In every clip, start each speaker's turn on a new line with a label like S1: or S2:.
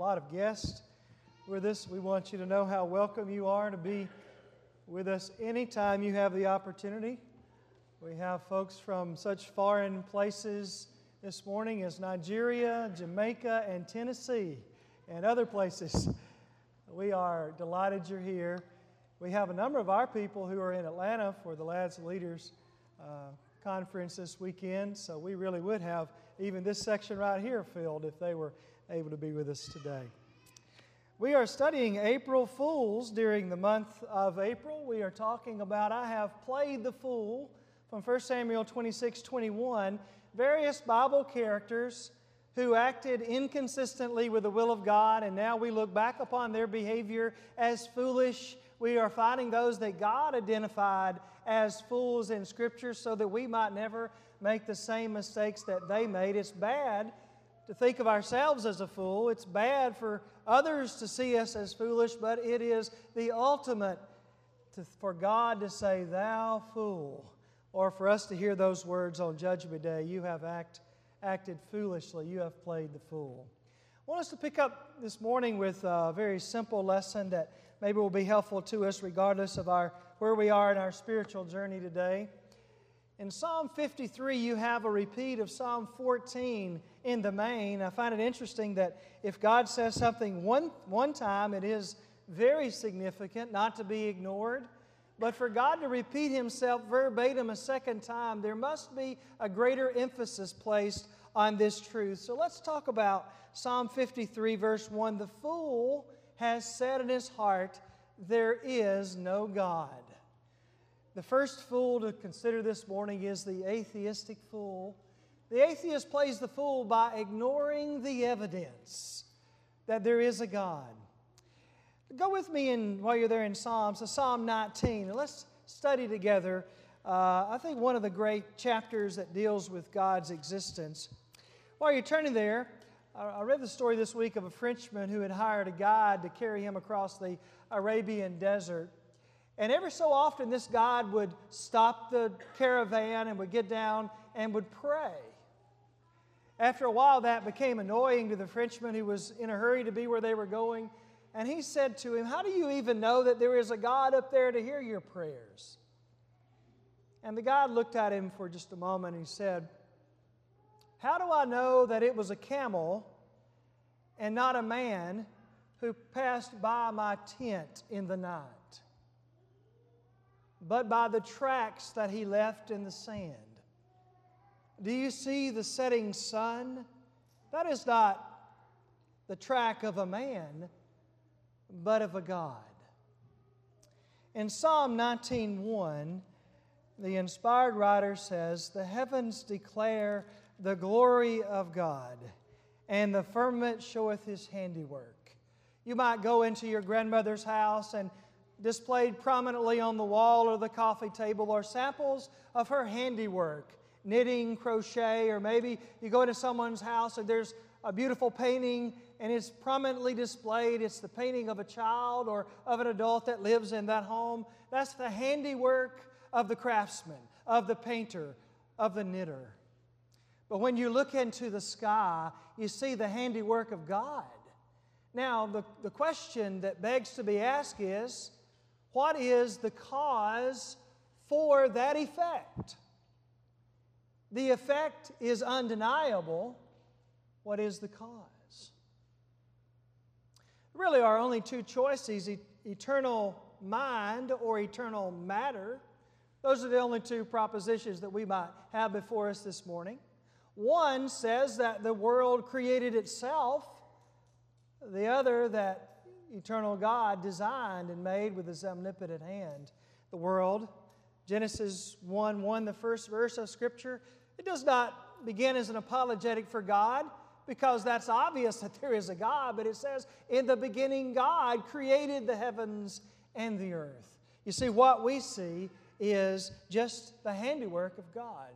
S1: lot of guests with us. We want you to know how welcome you are to be with us anytime you have the opportunity. We have folks from such foreign places this morning as Nigeria, Jamaica, and Tennessee, and other places. We are delighted you're here. We have a number of our people who are in Atlanta for the Lads Leaders conference this weekend, so we really would have even this section right here filled if they were able to be with us today. We are studying April Fools during the month of April. We are talking about I have played the fool from 1 Samuel 26:21, various Bible characters who acted inconsistently with the will of God, and now we look back upon their behavior as foolish. We are finding those that God identified as fools in Scripture so that we might never make the same mistakes that they made. It's bad to think of ourselves as a fool. It's bad for others to see us as foolish, but it is the ultimate for God to say, "Thou fool," or for us to hear those words on Judgment Day, "You have acted foolishly, you have played the fool." I want us to pick up this morning with a very simple lesson that maybe will be helpful to us regardless of where we are in our spiritual journey today. In Psalm 53, you have a repeat of Psalm 14 in the main. I find it interesting that if God says something one time, it is very significant, not to be ignored. But for God to repeat Himself verbatim a second time, there must be a greater emphasis placed on this truth. So let's talk about Psalm 53, verse 1. "The fool has said in his heart, there is no God." The first fool to consider this morning is the atheistic fool. The atheist plays the fool by ignoring the evidence that there is a God. Go with me while you're there in Psalms to Psalm 19. And let's study together, I think, one of the great chapters that deals with God's existence. While you're turning there, I read the story this week of a Frenchman who had hired a guide to carry him across the Arabian desert. And every so often, this guide would stop the caravan and would get down and would pray. After a while, that became annoying to the Frenchman who was in a hurry to be where they were going. And he said to him, "How do you even know that there is a God up there to hear your prayers?" And the guide looked at him for just a moment and he said, "How do I know that it was a camel and not a man who passed by my tent in the night, but by the tracks that he left in the sand? Do you see the setting sun? That is not the track of a man, but of a God." In Psalm 19:1, the inspired writer says, "The heavens declare the glory of God, and the firmament showeth His handiwork." You might go into your grandmother's house, and displayed prominently on the wall or the coffee table are samples of her handiwork, knitting, crochet, or maybe you go into someone's house and there's a beautiful painting and it's prominently displayed. It's the painting of a child or of an adult that lives in that home. That's the handiwork of the craftsman, of the painter, of the knitter. But when you look into the sky, you see the handiwork of God. Now, the question that begs to be asked is, what is the cause for that effect? The effect is undeniable. What is the cause? There really are only two choices, eternal mind or eternal matter. Those are the only two propositions that we might have before us this morning. One says that the world created itself. The other, that eternal God designed and made with His omnipotent hand the world. Genesis 1:1, the first verse of Scripture, it does not begin as an apologetic for God, because that's obvious that there is a God, but it says, "In the beginning God created the heavens and the earth." You see, what we see is just the handiwork of God.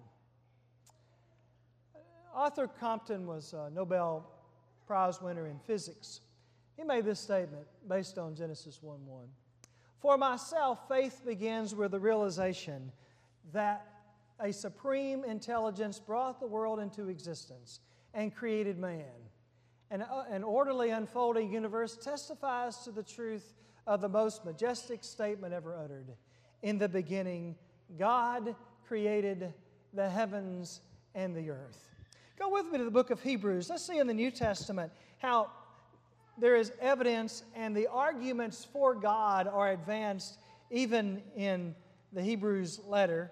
S1: Arthur Compton was a Nobel Prize winner in physics. He made this statement based on Genesis 1:1. "For myself, faith begins with the realization that a supreme intelligence brought the world into existence and created man. An orderly unfolding universe testifies to the truth of the most majestic statement ever uttered. In the beginning, God created the heavens and the earth. Go with me to the book of Hebrews. Let's see in the New Testament how there is evidence and the arguments for God are advanced even in the Hebrews letter.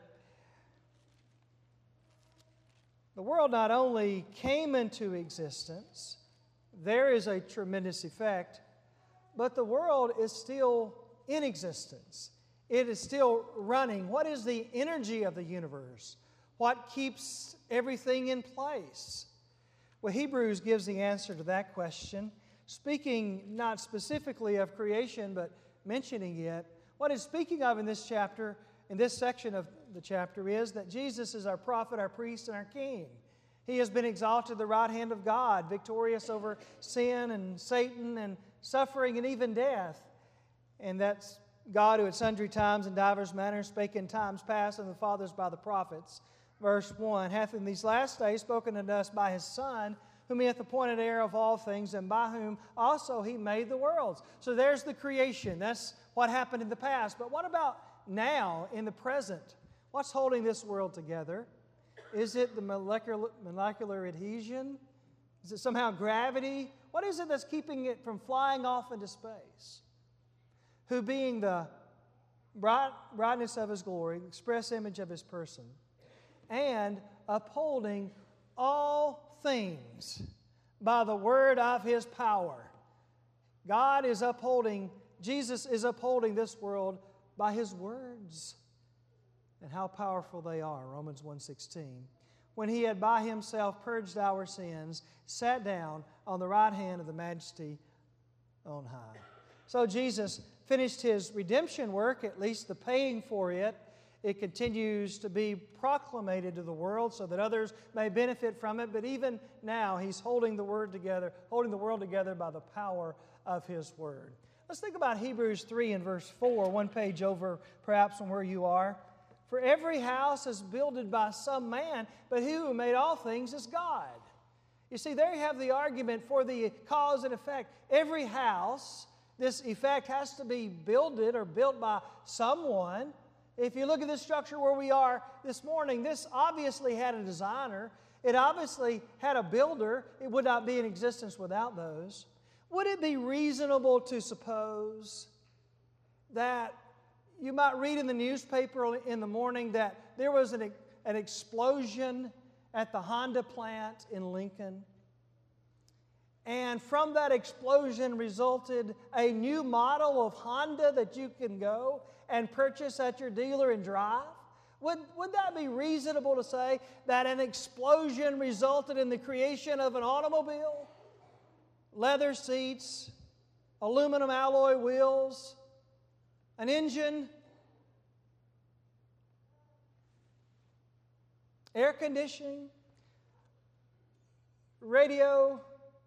S1: The world not only came into existence, there is a tremendous effect, but the world is still in existence. It is still running. What is the energy of the universe? What keeps everything in place? Well, Hebrews gives the answer to that question, speaking not specifically of creation, but mentioning it. What it's speaking of in this chapter, in this section of the chapter, is that Jesus is our prophet, our priest, and our king. He has been exalted to the right hand of God, victorious over sin and Satan and suffering and even death. And that's God who at sundry times and divers manners spake in times past unto the fathers by the prophets. Verse 1, hath in these last days spoken unto us by His Son, whom He hath appointed heir of all things, and by whom also He made the worlds. So there's the creation. That's what happened in the past. But what about now, in the present? What's holding this world together? Is it the molecular adhesion? Is it somehow gravity? What is it that's keeping it from flying off into space? Who being the brightness of His glory, express image of His person, and upholding all things by the word of His power. God is upholding, Jesus is upholding this world by His words. And how powerful they are, Romans 1:16. When He had by Himself purged our sins, sat down on the right hand of the Majesty on high. So Jesus finished His redemption work, at least the paying for it. It continues to be proclamated to the world so that others may benefit from it. But even now, He's holding the world together by the power of His Word. Let's think about Hebrews 3 and verse 4, one page over perhaps from where you are. For every house is builded by some man, but He who made all things is God. You see, there you have the argument for the cause and effect. Every house, this effect has to be built by someone. If you look at this structure where we are this morning, this obviously had a designer. It obviously had a builder. It would not be in existence without those. Would it be reasonable to suppose that you might read in the newspaper in the morning that there was an explosion at the Honda plant in Lincoln? And from that explosion resulted a new model of Honda that you can go and purchase at your dealer and drive? Would that be reasonable to say that an explosion resulted in the creation of an automobile? Leather seats, aluminum alloy wheels, an engine, air conditioning, radio,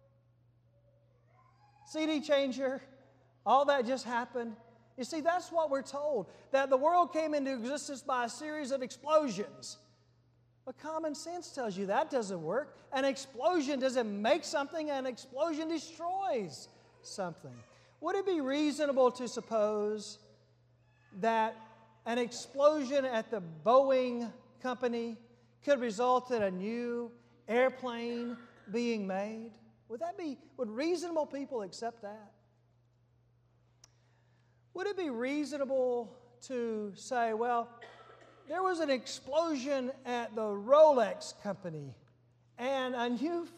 S1: CD changer, all that just happened. You see, that's what we're told, that the world came into existence by a series of explosions. But common sense tells you that doesn't work. An explosion doesn't make something, an explosion destroys something. Would it be reasonable to suppose that an explosion at the Boeing company could result in a new airplane being made? Would reasonable people accept that? Would it be reasonable to say, well, there was an explosion at the Rolex company and a new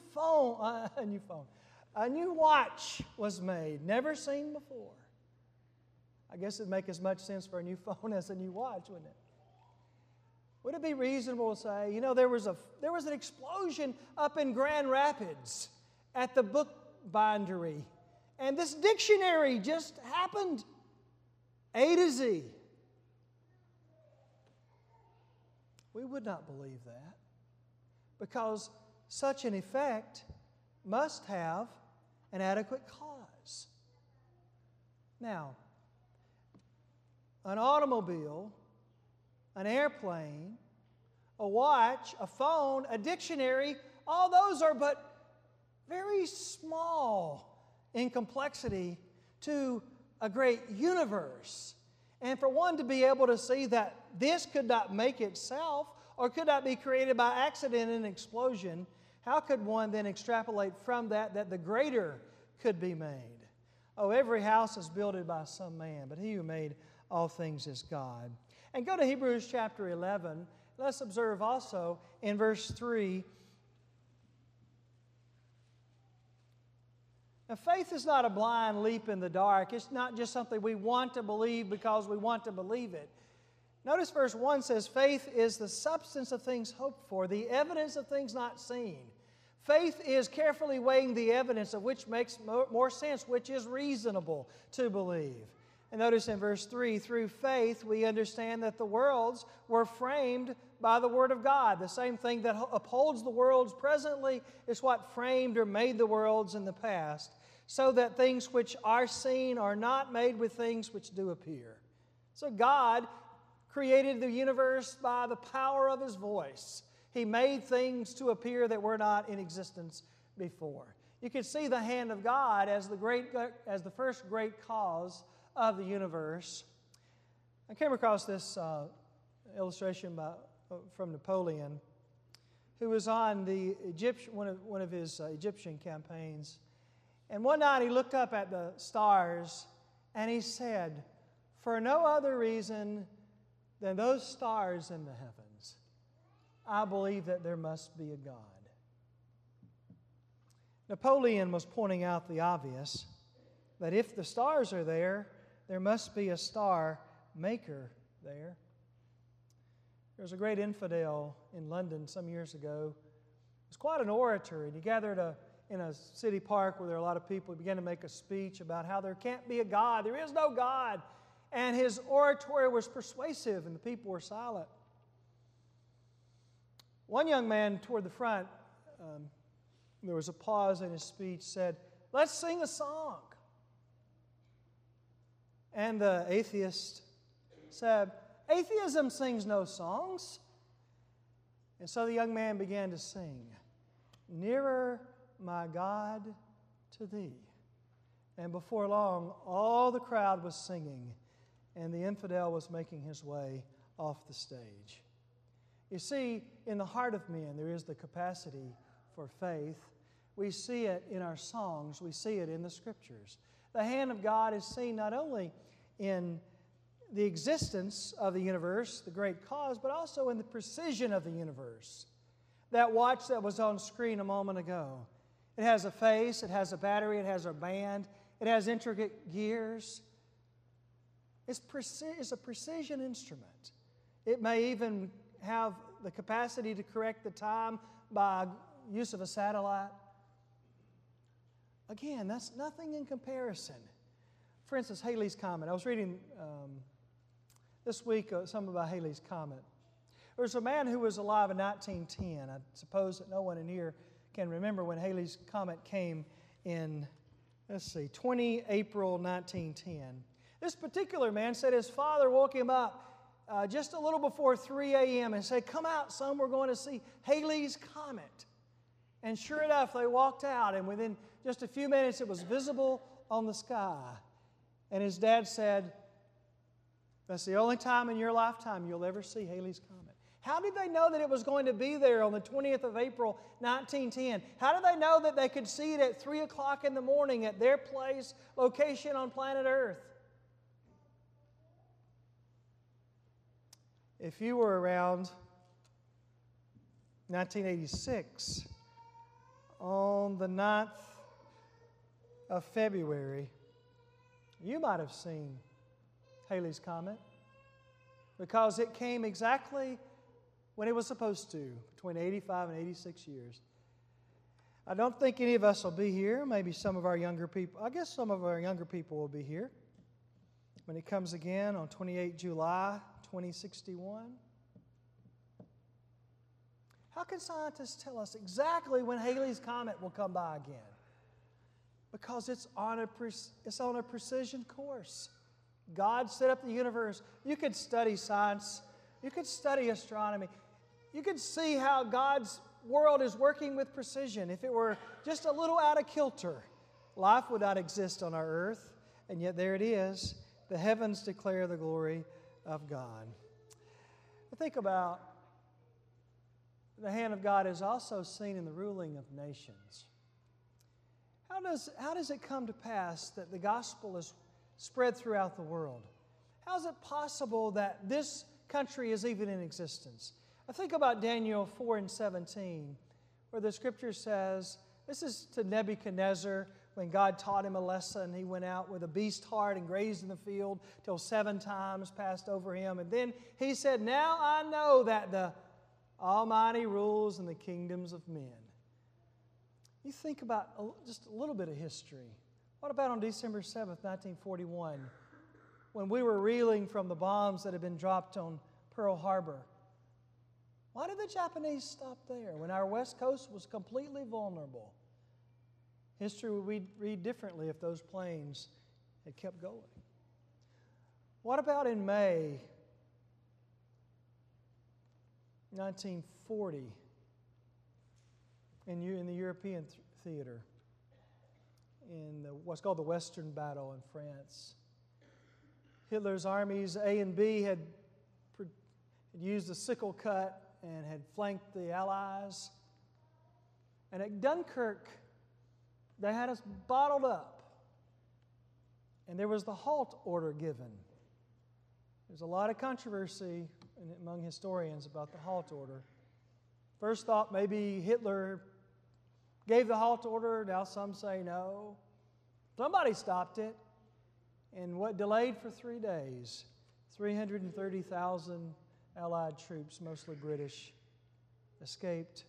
S1: watch was made, never seen before? I guess it'd make as much sense for a new phone as a new watch, wouldn't it? Would it be reasonable to say, there was an explosion up in Grand Rapids at the book bindery, and this dictionary just happened, A to Z? We would not believe that, because such an effect must have an adequate cause. Now, an automobile, an airplane, a watch, a phone, a dictionary, all those are but very small in complexity to a great universe. And for one to be able to see that this could not make itself or could not be created by accident in an explosion, how could one then extrapolate from that the greater could be made? Oh, every house is builded by some man, but he who made all things is God. And go to Hebrews chapter 11. Let's observe also in verse 3. Now, faith is not a blind leap in the dark. It's not just something we want to believe because we want to believe it. Notice verse 1 says, faith is the substance of things hoped for, the evidence of things not seen. Faith is carefully weighing the evidence of which makes more sense, which is reasonable to believe. And notice in verse 3, through faith we understand that the worlds were framed by the Word of God. The same thing that upholds the worlds presently is what framed or made the worlds in the past, so that things which are seen are not made with things which do appear. So God created the universe by the power of His voice. He made things to appear that were not in existence before. You can see the hand of God as the first great cause of the universe. I came across this illustration from Napoleon, who was on the one of his Egyptian campaigns. And one night he looked up at the stars and he said, "For no other reason than those stars in the heavens, I believe that there must be a God." Napoleon was pointing out the obvious, that if the stars are there, there must be a star maker there. There was a great infidel in London some years ago. He was quite an orator, and he gathered in a city park where there were a lot of people. He began to make a speech about how there can't be a God. There is no God. And his oratory was persuasive, and the people were silent. One young man toward the front, there was a pause in his speech, said, "Let's sing a song." And the atheist said, "Atheism sings no songs." And so the young man began to sing, "Nearer, my God, to Thee." And before long, all the crowd was singing, and the infidel was making his way off the stage. You see, in the heart of men, there is the capacity for faith. We see it in our songs. We see it in the Scriptures. The hand of God is seen not only in the existence of the universe, the great cause, but also in the precision of the universe. That watch that was on screen a moment ago, it has a face, it has a battery, it has a band, it has intricate gears. It's a precision instrument. It may even have the capacity to correct the time by use of a satellite. Again, that's nothing in comparison. For instance, Halley's Comet. I was reading this week something about Halley's Comet. There was a man who was alive in 1910. I suppose that no one in here can remember when Halley's Comet came in, 20 April 1910. This particular man said his father woke him up just a little before 3 a.m. and said, "Come out, son, we're going to see Halley's Comet." And sure enough, they walked out, and within just a few minutes, it was visible on the sky. And his dad said, "That's the only time in your lifetime you'll ever see Halley's Comet." How did they know that it was going to be there on the 20th of April, 1910? How did they know that they could see it at 3 o'clock in the morning at their place, location on planet Earth? If you were around 1986, on the 9th of February, you might have seen Halley's Comet because it came exactly when it was supposed to, between 85 and 86 years. I don't think any of us will be here. Maybe some of our younger people. I guess some of our younger people will be here when it comes again on 28 July 2061. How can scientists tell us exactly when Halley's Comet will come by again? Because it's on a precision course. God set up the universe. You could study science. You could study astronomy. You could see how God's world is working with precision, if it were just a little out of kilter, life would not exist on our earth, and yet there it is. The heavens declare the glory of God. Think about the hand of God is also seen in the ruling of nations. How does it come to pass that the gospel is spread throughout the world? How is it possible that this country is even in existence? I think about Daniel 4:17, where the scripture says, this is to Nebuchadnezzar, when God taught him a lesson. He went out with a beast heart and grazed in the field till 7 times passed over him. And then he said, now I know that the Almighty rules in the kingdoms of men. You think about just a little bit of history. What about on December 7th, 1941, when we were reeling from the bombs that had been dropped on Pearl Harbor? Why did the Japanese stop there when our West Coast was completely vulnerable? History would read differently if those planes had kept going. What about in May 1940 in the European theater, in what's called the Western Battle in France? Hitler's armies A and B had used a sickle cut and had flanked the Allies. And at Dunkirk, they had us bottled up. And there was the halt order given. There's a lot of controversy among historians about the halt order. First thought maybe Hitler gave the halt order. Now some say no. Somebody stopped it. And what delayed for 3 days, 330,000 Allied troops, mostly British, escaped.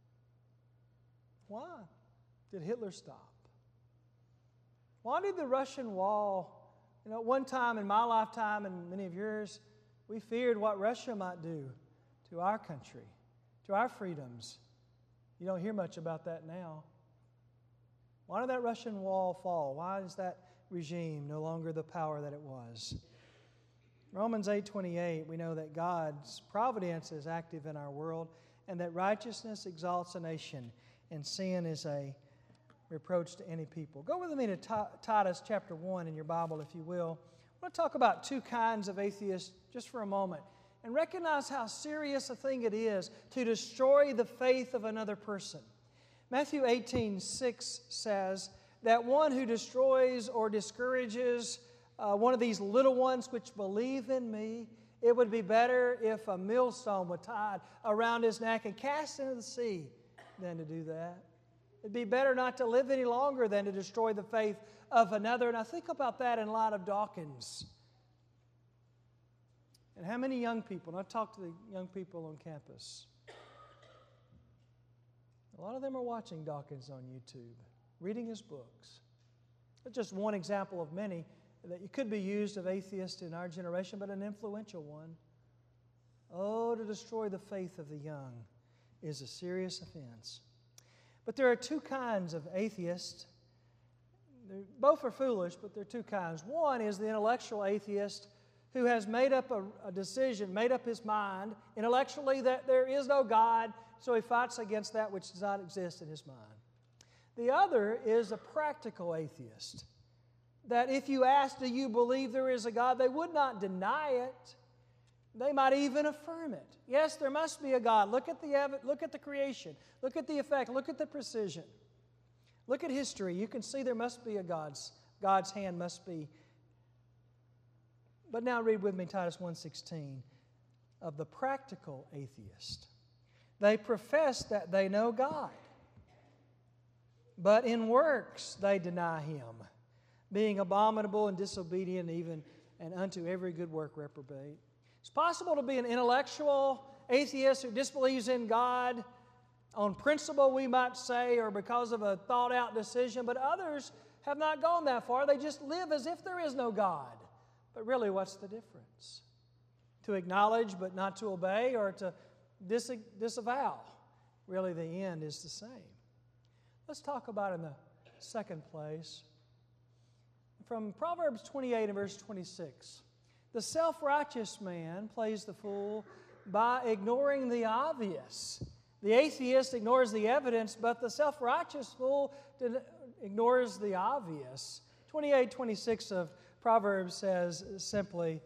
S1: Why did Hitler stop? Why did the Russian wall, at one time in my lifetime and many of yours, we feared what Russia might do to our country, to our freedoms. You don't hear much about that now. Why did that Russian wall fall? Why is that regime no longer the power that it was? Romans 8:28, we know that God's providence is active in our world and that righteousness exalts a nation and sin is a reproach to any people. Go with me to Titus chapter 1 in your Bible, if you will. I want to talk about 2 kinds of atheists just for a moment and recognize how serious a thing it is to destroy the faith of another person. Matthew 18:6 says that one who destroys or discourages one of these little ones which believe in me, it would be better if a millstone were tied around his neck and cast into the sea than to do that. It'd be better not to live any longer than to destroy the faith of another. And I think about that in light of Dawkins. And how many young people, and I've talked to the young people on campus, a lot of them are watching Dawkins on YouTube, reading his books. That's just one example of many that you could be used of atheists in our generation, but an influential one. Oh, to destroy the faith of the young is a serious offense. But there are 2 kinds of atheists. Both are foolish, but there are 2 kinds. One is the intellectual atheist who has made up a decision, made up his mind intellectually that there is no God, so he fights against that which does not exist in his mind. The other is a practical atheist, that if you ask, do you believe there is a God, they would not deny it. They might even affirm it. Yes, there must be a God. Look at the creation. Look at the effect. Look at the precision. Look at history. You can see there must be a God's hand must be. But now read with me Titus 1:16 of the practical atheist. They profess that they know God, but in works they deny Him, being abominable and disobedient even and unto every good work reprobate. It's possible to be an intellectual atheist who disbelieves in God on principle, we might say, or because of a thought-out decision, but others have not gone that far. They just live as if there is no God. But really, what's the difference? To acknowledge but not to obey, or to disavow? Really, the end is the same. Let's talk about in the second place, from Proverbs 28 and verse 26. The self-righteous man plays the fool by ignoring the obvious The atheist ignores the evidence, but the self-righteous fool ignores the obvious. 28:26 of Proverbs says simply,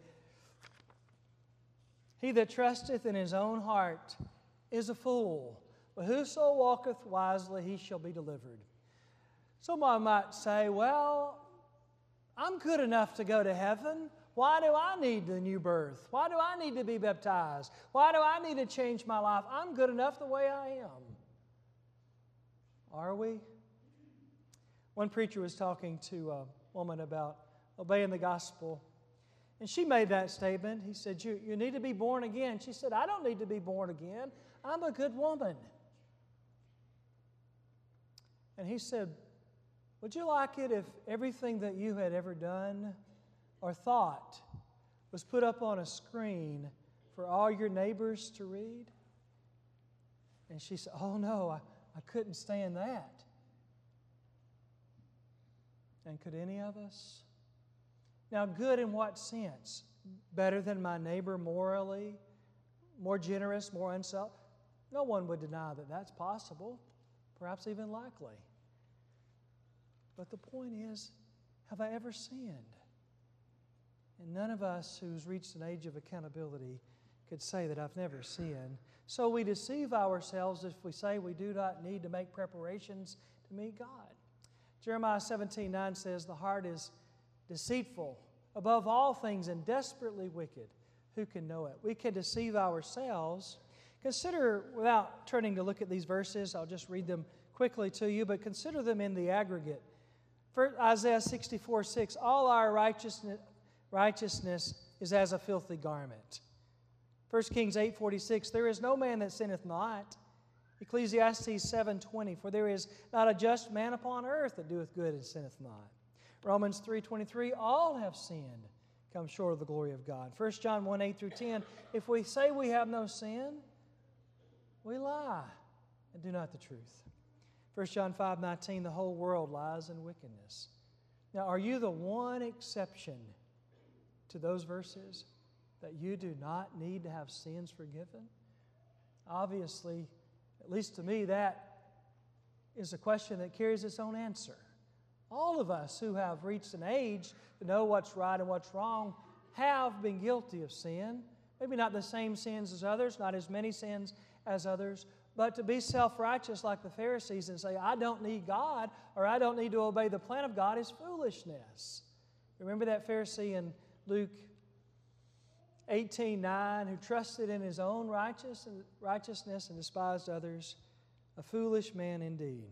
S1: "He that trusteth in his own heart is a fool, but whoso walketh wisely, he shall be delivered." Someone might say, "Well, I'm good enough to go to heaven. Why do I need the new birth? Why do I need to be baptized? Why do I need to change my life? I'm good enough the way I am." Are we? One preacher was talking to a woman about obeying the gospel, and she made that statement. He said, you need to be born again. She said, "I don't need to be born again. I'm a good woman." And he said, "Would you like it if everything that you had ever done or thought was put up on a screen for all your neighbors to read?" And she said, "Oh no, I couldn't stand that." And could any of us? Now, good in what sense? Better than my neighbor morally? More generous, more unselfish? No one would deny that that's possible, perhaps even likely. But the point is, have I ever sinned? And none of us who's reached an age of accountability could say that I've never sinned. So we deceive ourselves if we say we do not need to make preparations to meet God. Jeremiah 17:9 says, "The heart is deceitful above all things and desperately wicked. Who can know it?" We can deceive ourselves. Consider, without turning to look at these verses, I'll just read them quickly to you, but consider them in the aggregate. For Isaiah 64:6, "All our righteousness is as a filthy garment." 1 Kings 8:46, "There is no man that sinneth not." Ecclesiastes 7:20, "For there is not a just man upon earth that doeth good and sinneth not." Romans 3:23, "All have sinned, come short of the glory of God." 1 John 1:8-10, "If we say we have no sin, we lie and do not the truth." 1 John 5:19, "The whole world lies in wickedness." Now, are you the one exception to those verses that you do not need to have sins forgiven? Obviously, at least to me, that is a question that carries its own answer. All of us who have reached an age to know what's right and what's wrong have been guilty of sin. Maybe not the same sins as others, not as many sins as others, but to be self-righteous like the Pharisees and say, "I don't need God," or "I don't need to obey the plan of God," is foolishness. Remember that Pharisee in Luke 18:9 who trusted in his own righteousness and despised others? A foolish man indeed.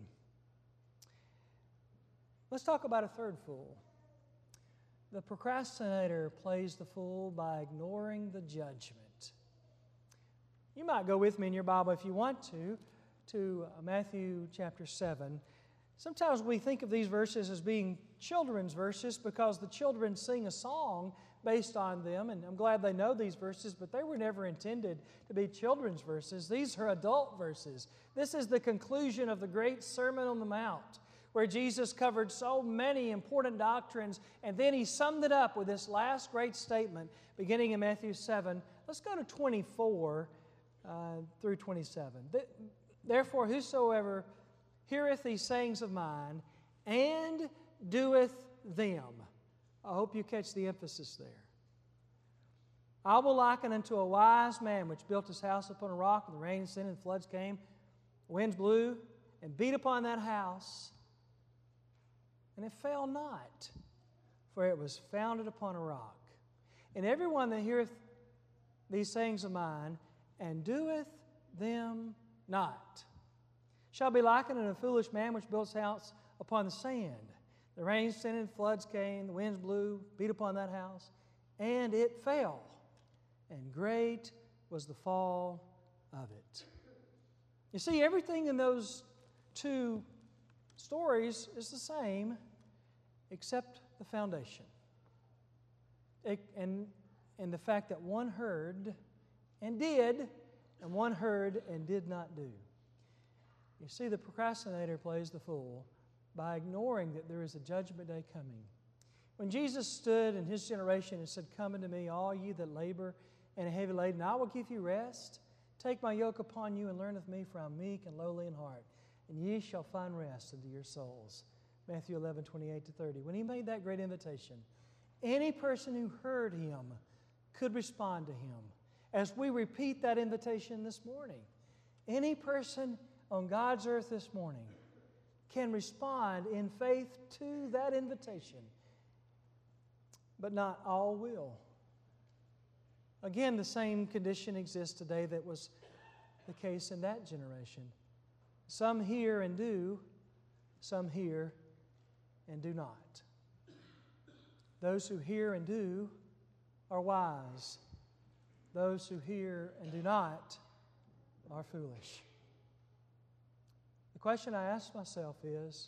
S1: Let's talk about a third fool. The procrastinator plays the fool by ignoring the judgment. You might go with me in your Bible if you want to Matthew chapter 7. Sometimes we think of these verses as being children's verses because the children sing a song based on them, and I'm glad they know these verses, but they were never intended to be children's verses. These are adult verses. This is the conclusion of the great Sermon on the Mount, where Jesus covered so many important doctrines, and then He summed it up with this last great statement beginning in Matthew 7. Let's go to 24 through 27. "Therefore, whosoever heareth these sayings of mine and doeth them." I hope you catch the emphasis there. "I will liken unto a wise man which built his house upon a rock, and the rain descended, and floods came, the winds blew, and beat upon that house, and it fell not, for it was founded upon a rock. And everyone that heareth these sayings of mine, and doeth them not, shall be likened unto a foolish man which built his house upon the sand. The rain descended, floods came, the winds blew, beat upon that house, and it fell. And great was the fall of it." You see, everything in those two stories is the same except the foundation. And the fact that one heard and did, and one heard and did not do. You see, the procrastinator plays the fool by ignoring that there is a judgment day coming. When Jesus stood in His generation and said, "Come unto me, all ye that labor and are heavy laden, I will give you rest," Take my yoke upon you and learn of me, for I am meek and lowly in heart, and ye shall find rest unto your souls. Matthew 11:28-30. When he made that great invitation, any person who heard him could respond to him. As we repeat that invitation this morning, any person on God's earth this morning can respond in faith to that invitation, but not all will. Again, the same condition exists today that was the case in that generation. Some hear and do, some hear and do not. Those who hear and do are wise. Those who hear and do not are foolish. The question I ask myself is,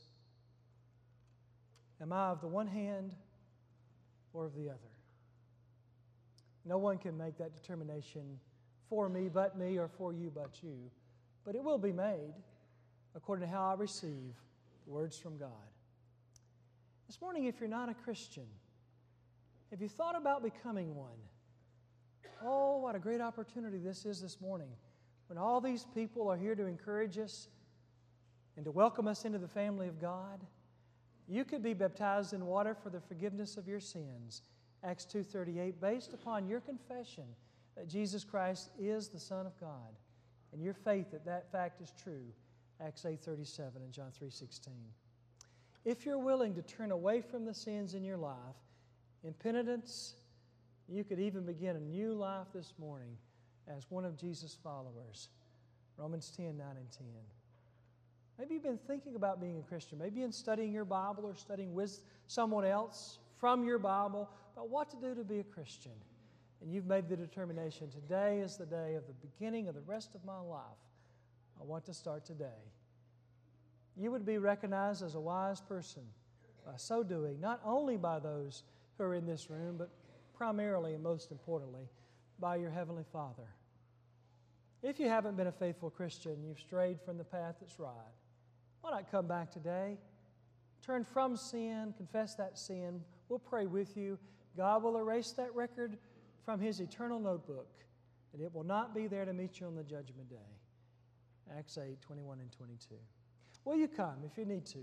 S1: am I of the one hand or of the other? No one can make that determination for me, or for you, but you. But it will be made according to how I receive words from God. This morning, if you're not a Christian, have you thought about becoming one? Oh, what a great opportunity this is this morning, when all these people are here to encourage us and to welcome us into the family of God. You could be baptized in water for the forgiveness of your sins, Acts 2:38, based upon your confession that Jesus Christ is the Son of God, and your faith that that fact is true, Acts 8:37 and John 3:16. If you're willing to turn away from the sins in your life in penitence, you could even begin a new life this morning as one of Jesus' followers, Romans 10:9 and 10. Maybe you've been thinking about being a Christian. Maybe you've been studying your Bible or studying with someone else from your Bible about what to do to be a Christian. And you've made the determination, today is the day of the beginning of the rest of my life. I want to start today. You would be recognized as a wise person by so doing, not only by those who are in this room, but primarily and most importantly, by your Heavenly Father. If you haven't been a faithful Christian, you've strayed from the path that's right, why not come back today? Turn from sin, confess that sin. We'll pray with you. God will erase that record from His eternal notebook, and it will not be there to meet you on the judgment day. Acts 8:21 and 22. Will you come if you need to?